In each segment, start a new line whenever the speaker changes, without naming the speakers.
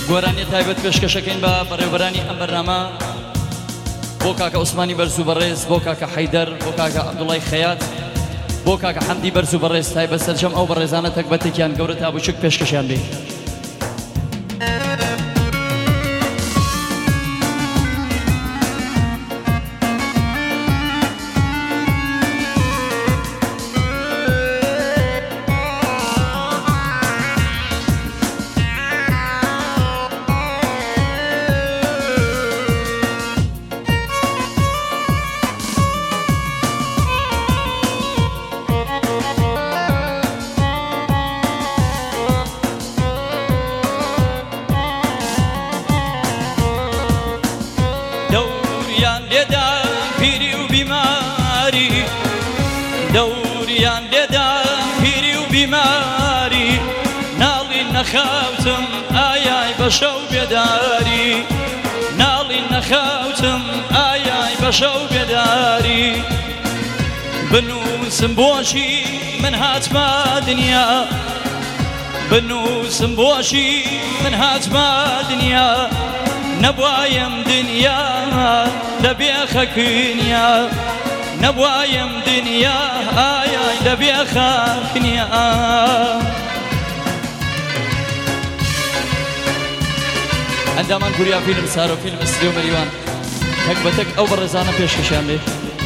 گۆرانی تایبەت پێشکەشەکەین بە بەڕێوەبەرانی ئەم بەرنامە بۆ کاکە عوسمانی بەرز و بەڕێز، بۆ کاکە حەیدەر، بۆ کاکە عەبدوڵای خەیات، بۆ کاکە حەمدی بەرز و بەڕێز، تایبەت سەرجەم ئەو بەڕێزانە تەکبەتێکیان گەورە تا بچووک پێشکەشیان بێ. دەوریان لێدان پیری و بیماری، دەوریان لێدان پیری و بیماری، ناڵی نەخاوتم ئایای بە شەو بێداری، ناڵی نەخاوتم ئایای بە شەو بێداری، بنووسم بۆشی من هاتمە دنیا، بنووسم بۆشی من هاتمە دنیا، نەبوایم دنیا لە بێخەکنیا، نەبوایم دنیا ئایای لە بێخەکنیا. ئەندامان گوریا فیلم سارۆ فیلم ئەسری و مەریوان تەک بە تەک ئەو بەڕێزانە پێشکەشیان بێ.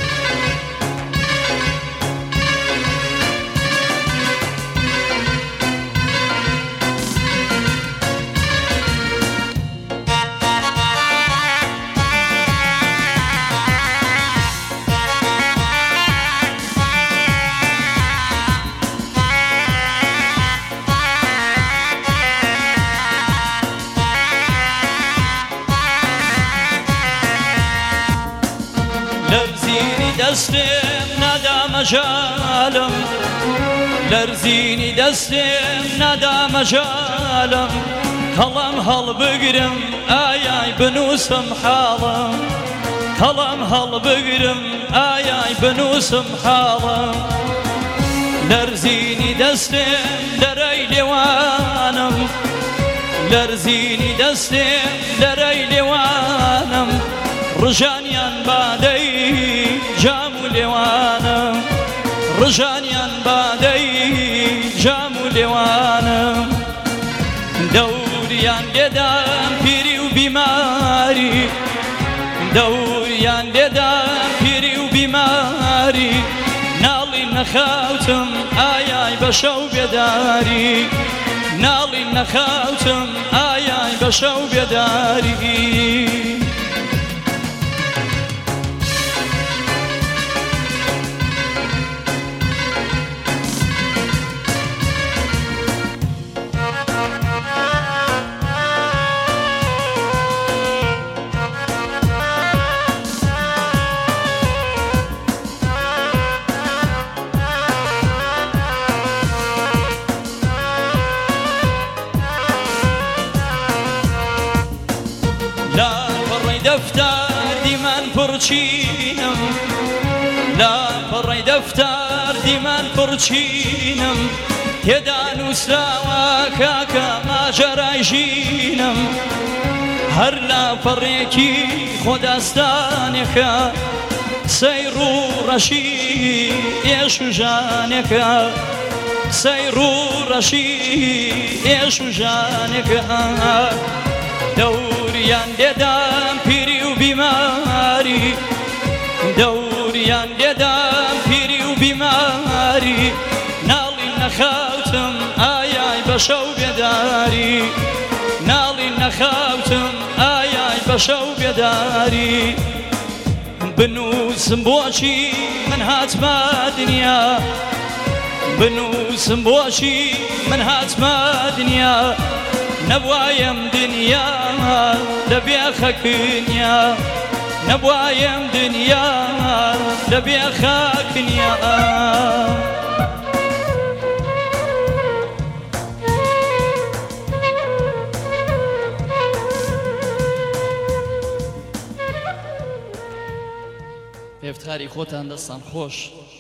لەرزینی دەستێم نادا مەجالم، لەرزینی دەستێم نادا مەجالم، کەڵەم هەڵبگرم ئایای بنووسم حاڵم، کەڵەم هەڵبگرم ئایای بنووسم حاڵم، لەرزینی دەستێم دەرەی لێوانم، لەرزینی دەستێم دەرەی لێوانم، ڕژانیان بادەی جام و لێوانم، ڕژانیان بادەی جام و لێوانم، دەوریان لێدان پیری و بیماری، دەوریان لێدان پیری و بیماری، ناڵی نەخاوتم ئایای بە شەو بێداری، ناڵی نەخاوتم ئایای بە شەو بێداری. لا پڕی دەفتەر دیمان پڕچینم، لا پڕی دەفتەر دیمان پڕچینم، تێدا نووسراوە کاکە ماژەرای ژینم، هەر لا پڕێکی خۆداستانێکە، سەیر و ڕەشی ئێش و ژانێکە، سەیر و ڕەشی ئێش و ژانێکە، دەوریان لێدان پیری و بیماری، دەوریان لێدان پیری و بیماری، ناڵی نەخاوتم ئایای بە شەو بێداری، ناڵی نەخاوتم ئایای بە شەو بێداری، بنووسم بۆچی من هاتمە دنیا، بنووسم بۆچی من هاتمە دنیا، نەبوایم دنیا لە بێخەکنیا، نەبوایم دنیا لە بێخەکنیا. پێفتخاری خۆتان دەستان خۆش.